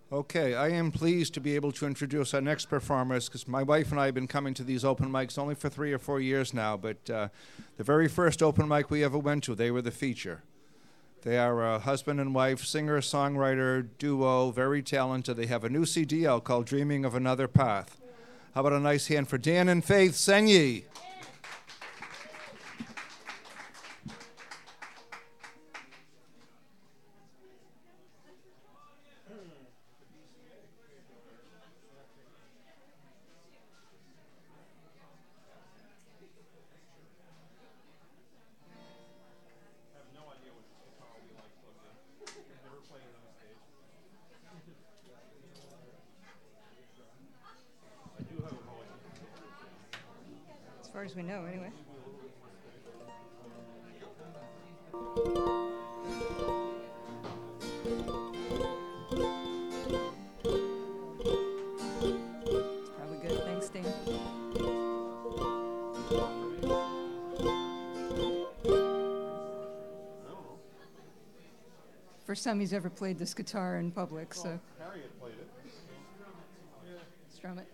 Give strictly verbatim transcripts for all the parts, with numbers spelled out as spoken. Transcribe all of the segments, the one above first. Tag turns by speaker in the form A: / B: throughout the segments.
A: Okay, I am pleased to be able to introduce our next performers because my wife and I have been coming to these open mics only for three or four years now, but uh, the very first open mic we ever went to, they were the feature. They are a husband and wife, singer, songwriter, duo, very talented. They have a new C D out called Dreaming of Another Path. How about a nice hand for Dan and Faith Senyi?
B: As far as we know, anyway. It's probably good. Thanks, Dan. First time he's ever played this guitar in public, so.
C: Harriet played it.
B: Strum it.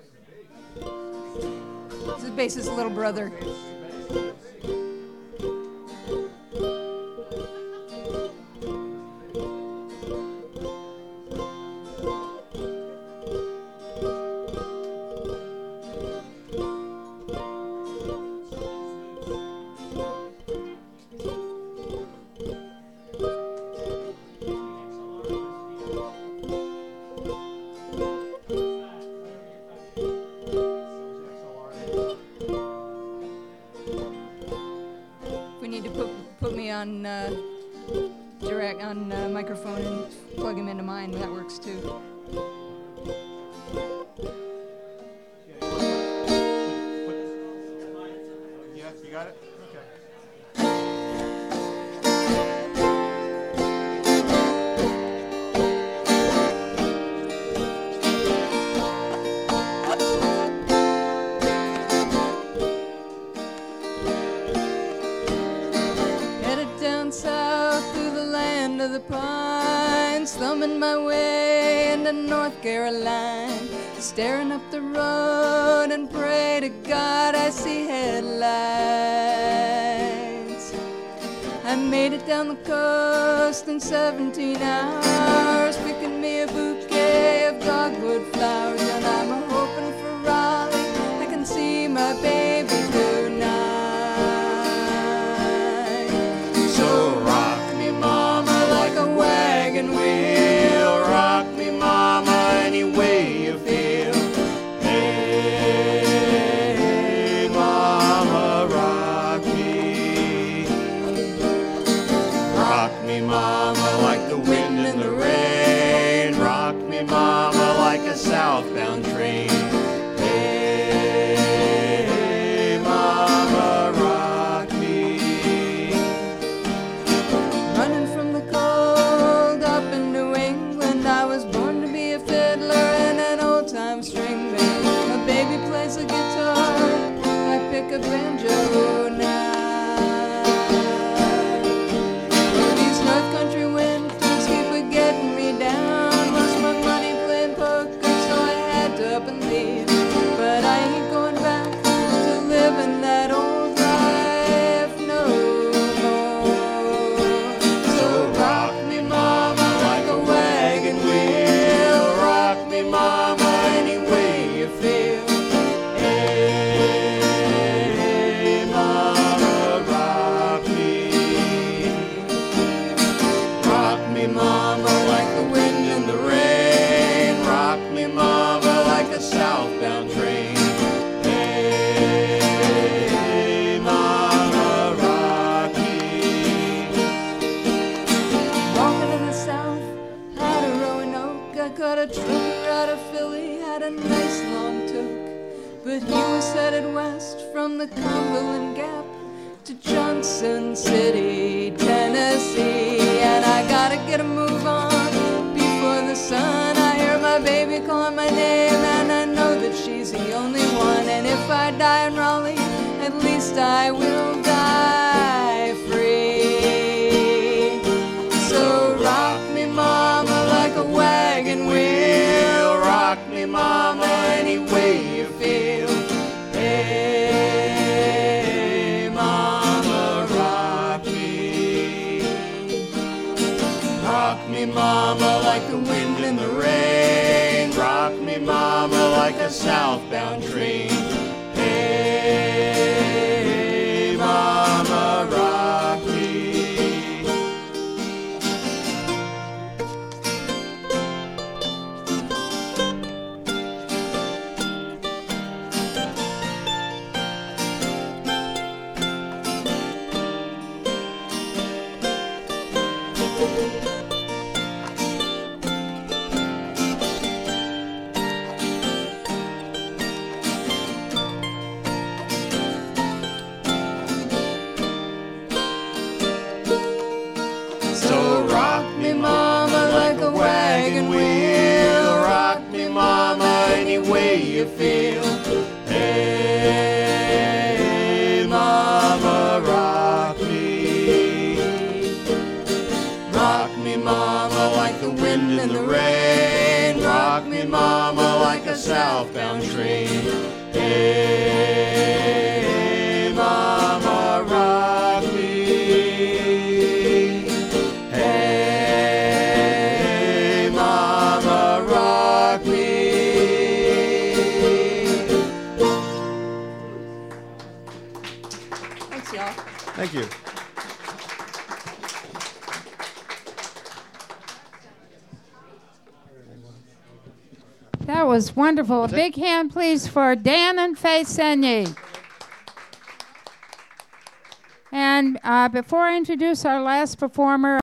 B: This is bass's little brother. On uh, direct on uh, microphone and plug him into mine. That works too.
C: Yeah, you got it? Okay.
B: The pines, thumbing my way into North Carolina, staring up the road and pray to God I see headlights. I made it down the coast in seventeen hours, picking me a bouquet of dogwood flowers, and I'm hoping for Raleigh I can see my baby tonight. So rock me, mama, like a wagon wheel. Rock me, mama, any way you feel. Hey, mama, rock me. Rock me, mama, like the wind and the rain. Rock me, mama, like a southbound train. Hey, mama, rock me. Running from the cold up in New England, I was born to be a fiddler in an old-time string band. My baby plays a guitar, I pick a banjo now. But these North Country winters keep a getting me down. Lost my money playing poker, so I had to up and leave. But I ain't going back to living that old life no more. So rock me, mama, like a wagon wheel. Rock me, mama, any way you feel. Hey, mama, rock me. Rock me, mama, like the wind and the rain. Rock me, mama, like a southbound train. Hey, mama, rock me. Walking in the south, had a Roanoke. I caught a trooper out of Philly, had a nice long toque. But he was headed west from the Cumberland Gap to Johnson City, Tennessee. And I gotta get a move on before the sun. I hear my baby calling my name, and I know that she's the only one. And if I die in Raleigh, at least I will die free. So rock me, mama, like a wagon wheel.
D: like the wind and the rain. Rock me, mama, like a southbound train. Hey, mama, rock me. So rock me, mama, like a wagon wheel. Rock me, mama, any way you feel. Hey, mama, rock me. Rock me, mama, like the wind and the rain. Rock me, mama, like a southbound train. Hey, mama, rock me. Hey, mama, rock me.
B: Thanks, y'all.
C: Thank you.
E: That was wonderful. A big hand, please, for Dan and Faye Senye. And uh, before I introduce our last performer,